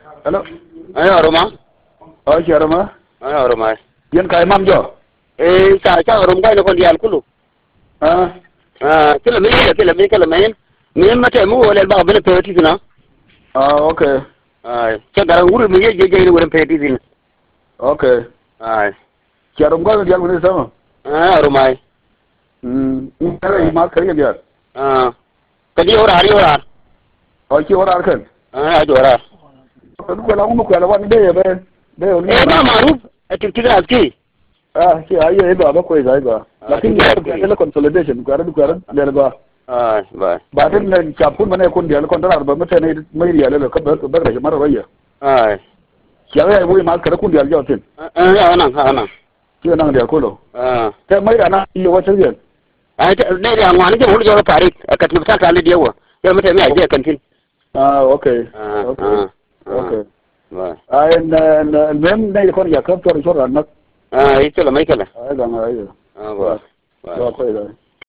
Halo. Ayo Roma. Oh, siapa Roma? Ayo Roma. Yan kay Mam Jo. Sa Roma kai no kon dial kulu. Ah. Kila mi mate mu wala ba bele peti na. Ah, okay. Cha gara wuri mi je je wurin peti din. Okay. Siapa Roma kan dia guna sama? Roma. Ini kaya mak kaya dia. Kadi ora. Oh, ki orang kan? Ora. Ko la mu ko la wani be be. Be oni. Ba maruf tiktika aski. Ki ayo ba ko izai ba. Lakini ya consolidation ko ara du ko ara le ba. Ba. Ba den ne chapun mane kun dia ko dara ba mate ne mai riya le ko ba ra mara raya. Siapa yang boleh mak kara kun dia jauh tin. Anan. Ki nang dia ko lo. Te mai ana iyo wa chirian. Ne da ngwani ke hulu jolo parik akat ni ta kale diawa. Ya mate me aje kantin. Okay. Okay. And mem nay kon ya kap tor nak. Itu lah mai kala. Ai da ngai. Ba. Ba ko ida.